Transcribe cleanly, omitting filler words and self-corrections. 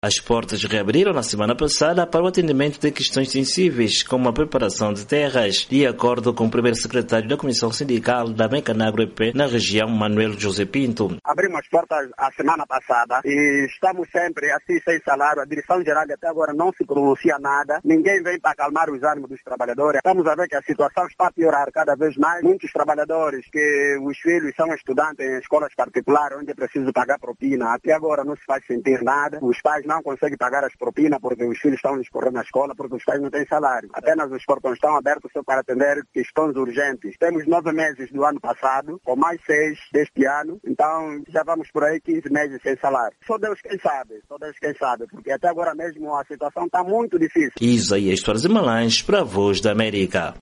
As portas reabriram na semana passada para o atendimento de questões sensíveis, como a preparação de terras, de acordo com o primeiro secretário da Comissão Sindical da Mecanagro EP na região, Manuel José Pinto. Abrimos as portas a semana passada e estamos sempre assim sem salário. A direção-geral até agora não se pronuncia nada. Ninguém vem para acalmar os ânimos dos trabalhadores. Estamos a ver que a situação está a piorar cada vez mais. Muitos trabalhadores que os filhos são estudantes em escolas particulares onde é preciso pagar propina. Até agora não se faz sentir nada. Os pais não conseguem pagar as propinas porque os filhos estão a escorrer na escola porque os pais não têm salário. Apenas os portões estão abertos só para atender questões urgentes. Temos 9 meses do ano passado, com mais 6 deste ano. Então já vamos por aí 15 meses sem salário. Só Deus quem sabe, porque até agora mesmo a situação está muito difícil. Isaías Soares Malães para a Voz da América.